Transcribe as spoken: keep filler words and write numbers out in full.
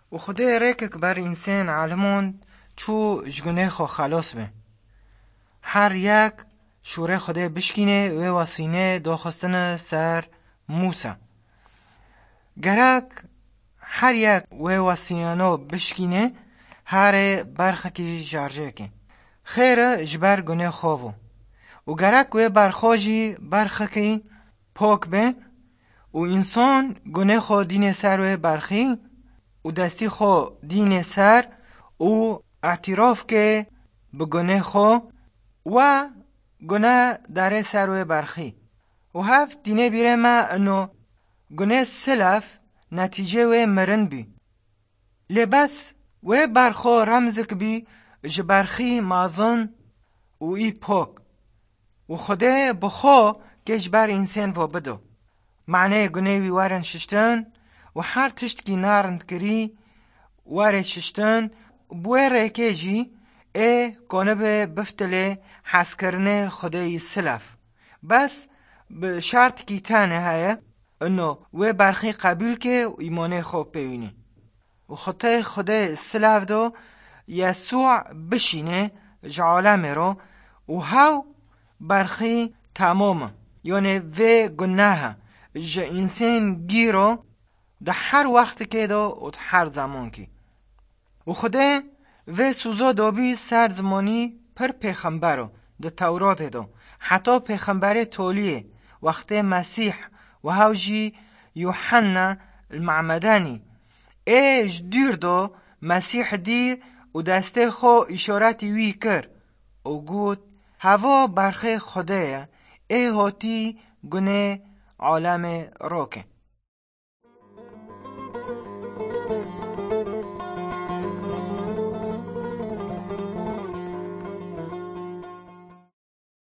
و خدا ریک بر انسان علمون چو جگنه خو خلاص به هر یک شوره خدا بشکینه و واسینه داخستن سر موسا گرک هر یک و واسیانو بشکینه هر برخکی جارجه که خیر جبر گناه خوابو و گرک و برخاجی برخکی پاک به و انسان گناه خو دین سر و برخی و دستی خو دین سر و اعتراف که به گناه خو و گناه داره سر و برخی و هفت دینه بیره ما انو گناه سلف نتیجه و مرن بی لبس و برخو رمزک بی جبرخی مازن و ای پاک و خدا بخو کش بر انسان و بدو معنی گناهی وارن ششتن و هر تشت کی نارند کری واره ششتن بوره که جی ای کنه به بفتله حس کرنه خدای سلف بس به شرط کی تانه های انو و برخی قبول که ایمانه خوب پیونی و خطای خدای سلف دو یسوع بشینه جعالمه رو و هاو برخی تمام یعنی و گناه جا انسان گیرو ده هر وقت که دو و ده هر زمان کی و خدا و سوزا دابی سر زمانی پر پیغمبرو ده تورات دو حتی پیغمبر تولیه وقت مسیح و هاوجی یوحنا المعمدانی ایج دیر دو مسیح دی و دسته خو اشارتی وی کر و گود هوا برخه خدایه ای هاتی گناه عالم راکه